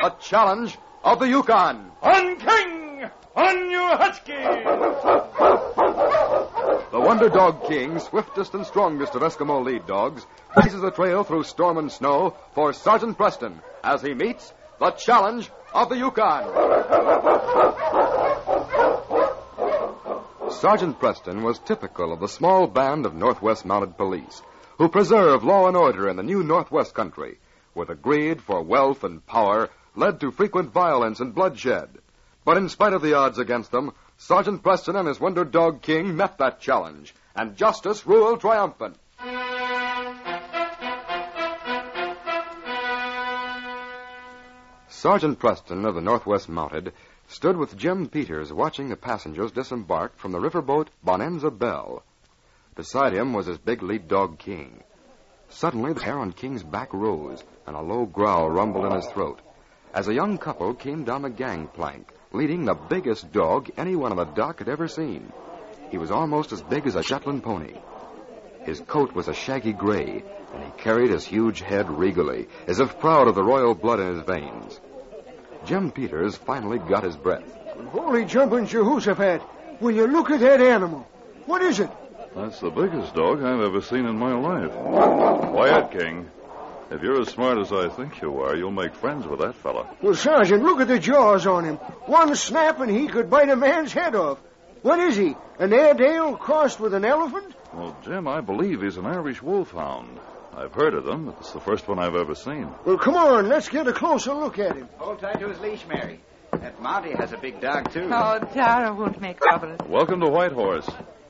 the challenge of the Yukon. On King! On you, Husky! The Wonder Dog King, swiftest and strongest of Eskimo lead dogs, blazes a trail through storm and snow for Sergeant Preston as he meets the challenge of the Yukon. Sergeant Preston was typical of the small band of Northwest Mounted Police who preserve law and order in the new Northwest country, where the greed for wealth and power led to frequent violence and bloodshed. But in spite of the odds against them, Sergeant Preston and his Wonder Dog King met that challenge, and justice ruled triumphant. Sergeant Preston of the Northwest Mounted stood with Jim Peters watching the passengers disembark from the riverboat Bonanza Belle. Beside him was his big lead dog King. Suddenly, the hair on King's back rose, and a low growl rumbled in his throat, as a young couple came down the gangplank, leading the biggest dog anyone on the dock had ever seen. He was almost as big as a Shetland pony. His coat was a shaggy gray, and he carried his huge head regally, as if proud of the royal blood in his veins. Jim Peters finally got his breath. Holy jumping Jehoshaphat, will you look at that animal? What is it? That's the biggest dog I've ever seen in my life. Quiet, King. If you're as smart as I think you are, you'll make friends with that fella. Well, Sergeant, look at the jaws on him. One snap and he could bite a man's head off. What is he, an Airedale crossed with an elephant? Well, Jim, I believe he's an Irish wolfhound. I've heard of them, but it's the first one I've ever seen. Well, come on, let's get a closer look at him. Hold tight to his leash, Mary. That Monty has a big dog, too. Oh, Tara won't make trouble. Welcome to Whitehorse.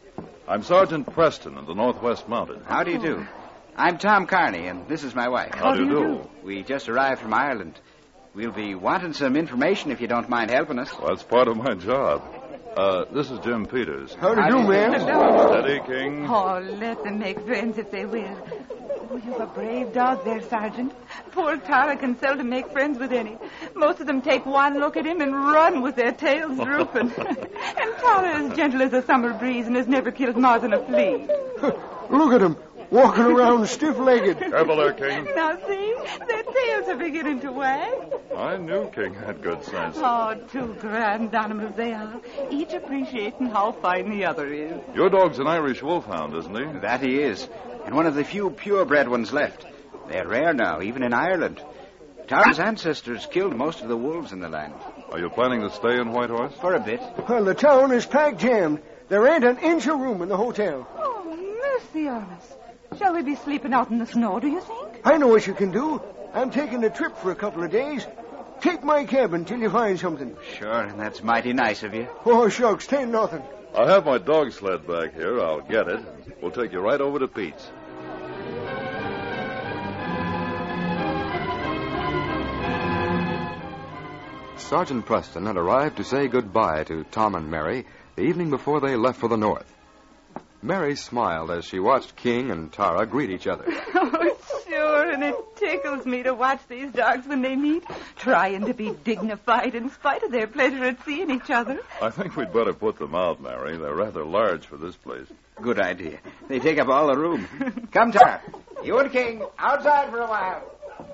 I'm Sergeant Preston of the Northwest Mounted. How do you do? I'm Tom Carney, and this is my wife. How do you do? We just arrived from Ireland. We'll be wanting some information if you don't mind helping us. Well, that's part of my job. This is Jim Peters. How do you do, ma'am? Steady, King. Oh, let them make friends if they will. Oh, you've a brave dog there, Sergeant. Poor Tara can seldom make friends with any. Most of them take one look at him and run with their tails drooping. And Tara is gentle as a summer breeze and has never killed more than a flea. Look at him, walking around stiff-legged. Careful there, King. Now, see, their tails are beginning to wag. I knew King had good sense. Oh, two grand animals they are, each appreciating how fine the other is. Your dog's an Irish wolfhound, isn't he? That he is. And one of the few purebred ones left. They're rare now, even in Ireland. Tara's ancestors killed most of the wolves in the land. Are you planning to stay in Whitehorse? For a bit. Well, the town is packed jammed. There ain't an inch of room in the hotel. Oh, mercy on us. Shall we be sleeping out in the snow, do you think? I know what you can do. I'm taking a trip for a couple of days. Take my cabin till you find something. Sure, and that's mighty nice of you. Oh, shucks, 10-0. I have my dog sled back here. I'll get it. We'll take you right over to Pete's. Sergeant Preston had arrived to say goodbye to Tom and Mary the evening before they left for the north. Mary smiled as she watched King and Tara greet each other. Oh, sure, and it tickles me to watch these dogs when they meet, trying to be dignified in spite of their pleasure at seeing each other. I think we'd better put them out, Mary. They're rather large for this place. Good idea. They take up all the room. Come, Tara. You and King, outside for a while.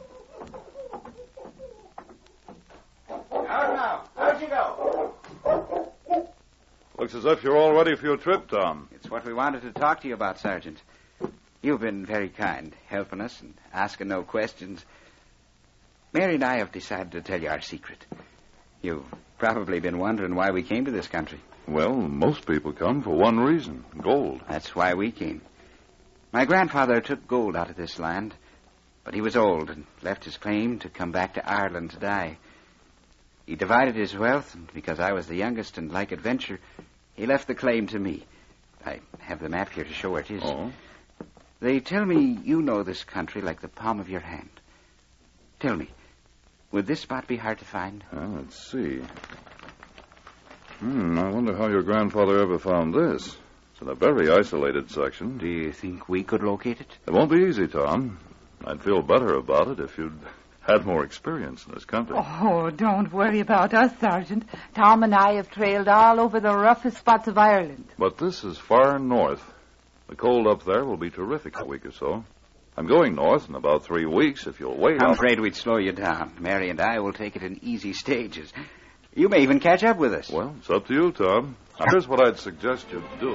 Out now. Out you go. Looks as if you're all ready for your trip, Tom. It's what we wanted to talk to you about, Sergeant. You've been very kind, helping us and asking no questions. Mary and I have decided to tell you our secret. You've probably been wondering why we came to this country. Well, most people come for one reason, gold. That's why we came. My grandfather took gold out of this land, but he was old and left his claim to come back to Ireland to die. He divided his wealth, and because I was the youngest and like adventure, he left the claim to me. I have the map here to show where it is. Oh? They tell me you know this country like the palm of your hand. Tell me, would this spot be hard to find? Let's see. I wonder how your grandfather ever found this. It's in a very isolated section. Do you think we could locate it? It won't be easy, Tom. I'd feel better about it if you'd had more experience in this country. Oh, don't worry about us, Sergeant. Tom and I have trailed all over the roughest spots of Ireland. But this is far north. The cold up there will be terrific a week or so. I'm going north in about 3 weeks. If you'll wait, I'm afraid we'd slow you down. Mary and I will take it in easy stages. You may even catch up with us. Well, it's up to you, Tom. Now, here's what I'd suggest you do.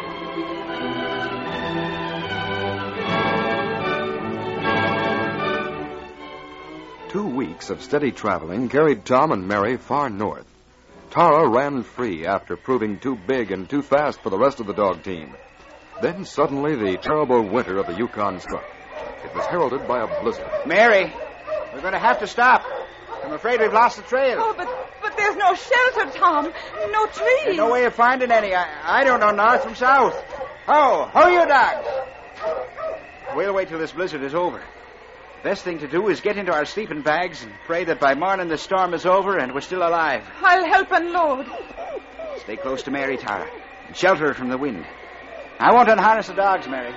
Two weeks of steady traveling carried Tom and Mary far north. Tara ran free after proving too big and too fast for the rest of the dog team. Then suddenly the terrible winter of the Yukon struck. It was heralded by a blizzard. Mary, we're going to have to stop. I'm afraid we've lost the trail. Oh, but there's no shelter, Tom. No trees. There's no way of finding any. I don't know north from south. Ho, you dogs. We'll wait till this blizzard is over. Best thing to do is get into our sleeping bags and pray that by morning the storm is over and we're still alive. I'll help unload. Stay close to Mary, Tara, and shelter her from the wind. I won't unharness the dogs, Mary.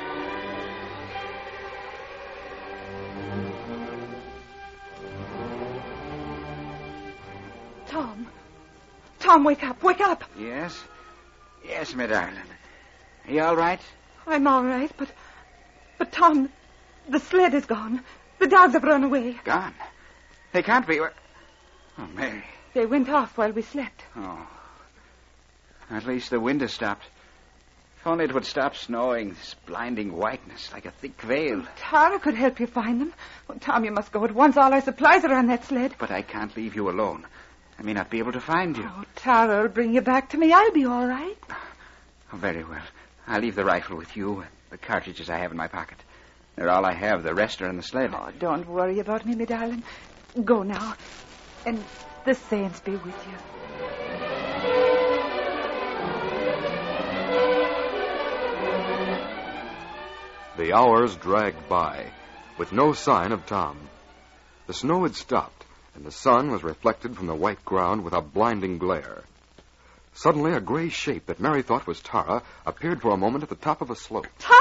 Tom, wake up, wake up. Yes, my darling. Are you all right? I'm all right, but Tom, the sled is gone. The dogs have run away. Gone? They can't be. Oh, Mary. They went off while we slept. Oh. At least the wind has stopped. If only it would stop snowing, this blinding whiteness like a thick veil. Tara could help you find them. Oh, Tom, you must go at once. All our supplies are on that sled. But I can't leave you alone. I may not be able to find you. Oh, Tara will bring you back to me. I'll be all right. Oh, very well. I'll leave the rifle with you and the cartridges I have in my pocket. They're all I have. The rest are in the sled. Oh, don't worry about me, my darling. Go now. And the saints be with you. The hours dragged by, with no sign of Tom. The snow had stopped, and the sun was reflected from the white ground with a blinding glare. Suddenly, a gray shape that Mary thought was Tara appeared for a moment at the top of a slope. Tara!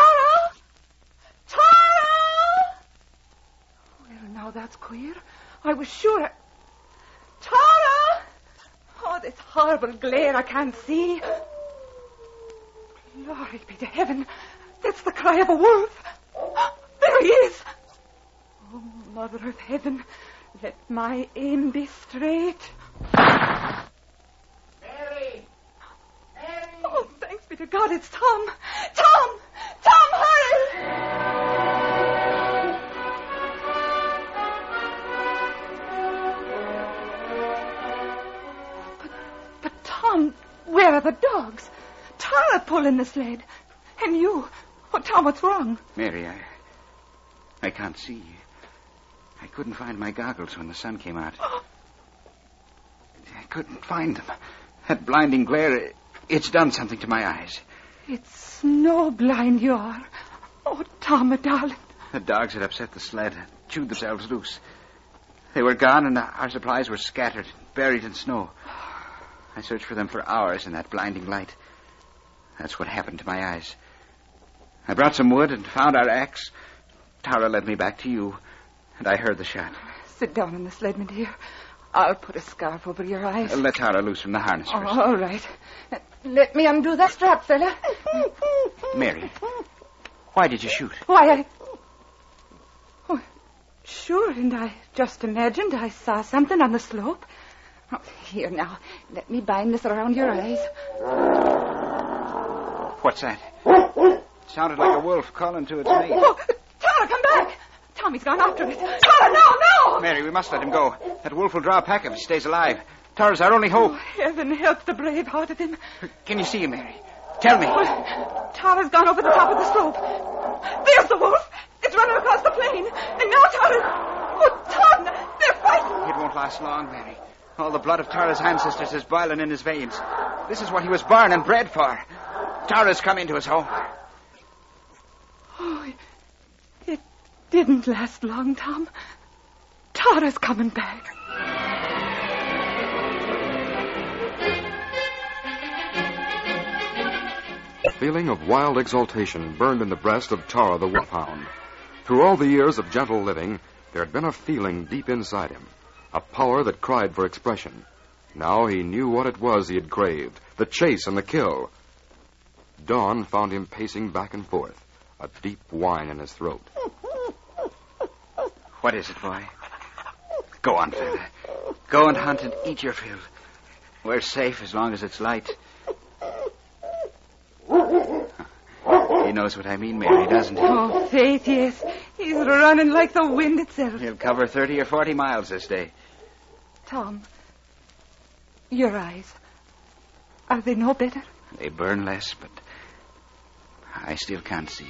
Tara! Well, now that's queer. I was sure Tara! Oh, this horrible glare I can't see. Glory be to heaven. That's the cry of a wolf. There he is. Oh, Mother of Heaven, let my aim be straight. Mary! Mary! Oh, thanks be to God, it's Tom. Tom! Tom, hurry! But Tom, where are the dogs? Tara pulling the sled. And you. Oh, Tom, what's wrong? Mary, I can't see. I couldn't find my goggles when the sun came out. I couldn't find them. That blinding glare, it's done something to my eyes. It's snowblind you are. Oh, Tom, my darling. The dogs had upset the sled and chewed themselves loose. They were gone and our supplies were scattered, buried in snow. I searched for them for hours in that blinding light. That's what happened to my eyes. I brought some wood and found our axe. Tara led me back to you, and I heard the shot. Sit down in the sled, my dear. I'll put a scarf over your eyes. Let Tara loose from the harness first. Oh, all right. Let me undo that strap, fella. Mary, why did you shoot? Why, Oh, sure, and I just imagined I saw something on the slope. Oh, here, now, let me bind this around your eyes. What's that? It sounded like a wolf calling to its mate. Oh, Tara, come back! Tommy's gone after it. Tara, no! Mary, we must let him go. That wolf will draw a pack if he stays alive. Tara's our only hope. Oh, heaven help the brave heart of him. Can you see him, Mary? Tell me. Oh, Tara's gone over the top of the slope. There's the wolf. It's running across the plain. And now Tara... Oh, Tom, they're fighting. It won't last long, Mary. All the blood of Tara's ancestors is boiling in his veins. This is what he was born and bred for. Tara's come into his home. Oh, it didn't last long, Tom. Tara's coming back. A feeling of wild exultation burned in the breast of Tara the wolfhound. Through all the years of gentle living, there had been a feeling deep inside him, a power that cried for expression. Now he knew what it was he had craved, the chase and the kill. Dawn found him pacing back and forth, a deep whine in his throat. What is it, boy? Go on, fella. Go and hunt and eat your fill. We're safe as long as it's light. He knows what I mean, Mary, doesn't he? Oh, Faith, yes. He's running like the wind itself. He'll cover 30 or 40 miles this day. Tom, your eyes, are they no better? They burn less, but I still can't see.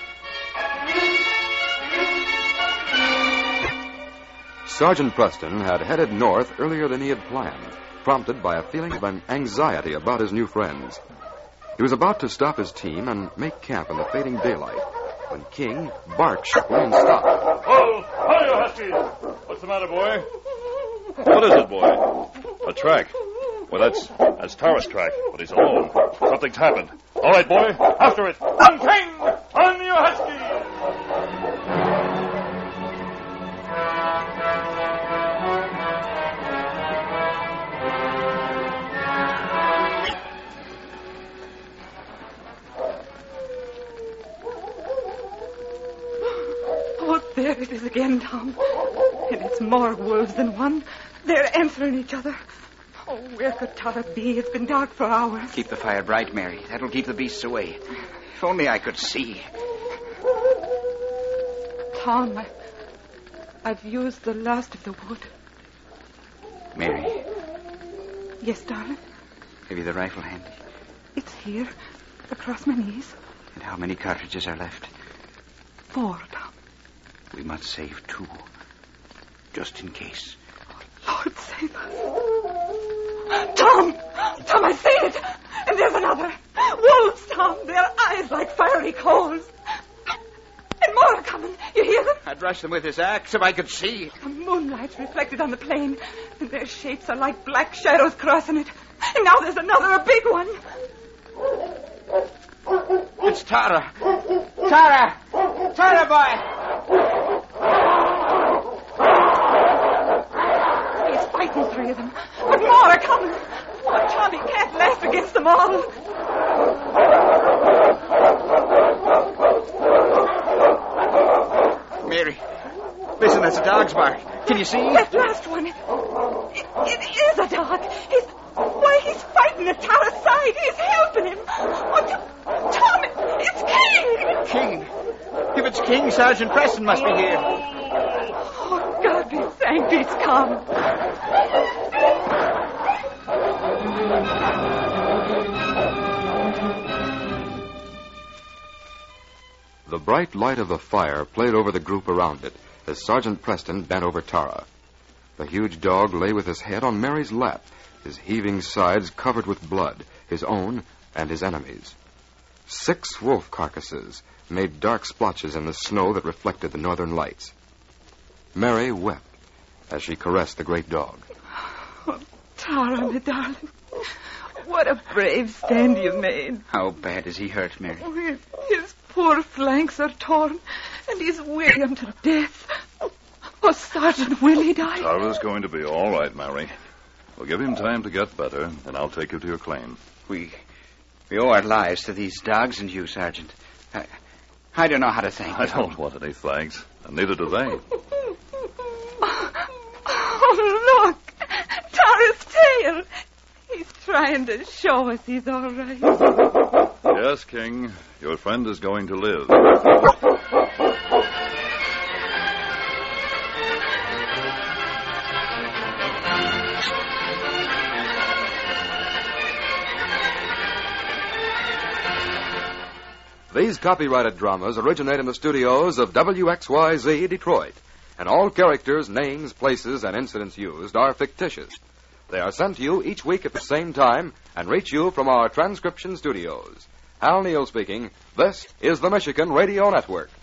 Sergeant Preston had headed north earlier than he had planned, prompted by a feeling of anxiety about his new friends. He was about to stop his team and make camp in the fading daylight when King barked sharply and stopped. Whoa! Hi, you Husky! What's the matter, boy? What is it, boy? A track. Well, that's Tara's track, but he's alone. Something's happened. All right, boy. After it. On King! On you Husky! Oh, there it is again, Tom. And it's more wolves than one. They're answering each other. Oh, where could Tara be? It's been dark for hours. Keep the fire bright, Mary. That'll keep the beasts away. If only I could see. Tom, I've used the last of the wood. Mary, Yes, darling. have you the rifle handy? It's here, across my knees. And how many cartridges are left? 4, Tom. We must save 2. Just in case. Lord save us. Tom! Tom, I see it! And there's another. Wolves, Tom. Their eyes like fiery coals. And more are coming. You hear them? I'd rush them with this axe if I could see. The moonlight's reflected on the plain. And their shapes are like black shadows crossing it. And now there's another, a big one. It's Tara. Tara! Tara, boy! He's fighting 3 of them. But more are coming. Oh, Tom, he can't last against them all. Mary, listen, that's a dog's bark. Can you see? That last one. It is a dog. He's fighting at Tara's side. He's helping him. Oh, Tom, it's King. King. If it's King, Sergeant Preston must be here. Oh, God be thanked he's come. The bright light of the fire played over the group around it as Sergeant Preston bent over Tara. The huge dog lay with his head on Mary's lap, his heaving sides covered with blood, his own and his enemy's. 6 wolf carcasses made dark splotches in the snow that reflected the northern lights. Mary wept as she caressed the great dog. Oh, Tara, my darling. What a brave stand you made. How bad is he hurt, Mary? Oh, his poor flanks are torn, and he's weary unto death. Oh, Sergeant, will he die? Tara's going to be all right, Mary. We'll give him time to get better, and I'll take you to your claim. We owe our lives to these dogs and you, Sergeant. I don't know how to thank you. I don't want any thanks, and neither do they. Oh, look! Tara's tail! He's trying to show us he's all right. Yes, King, your friend is going to live. These copyrighted dramas originate in the studios of WXYZ Detroit, and all characters, names, places, and incidents used are fictitious. They are sent to you each week at the same time and reach you from our transcription studios. Hal Neal speaking. This is the Michigan Radio Network.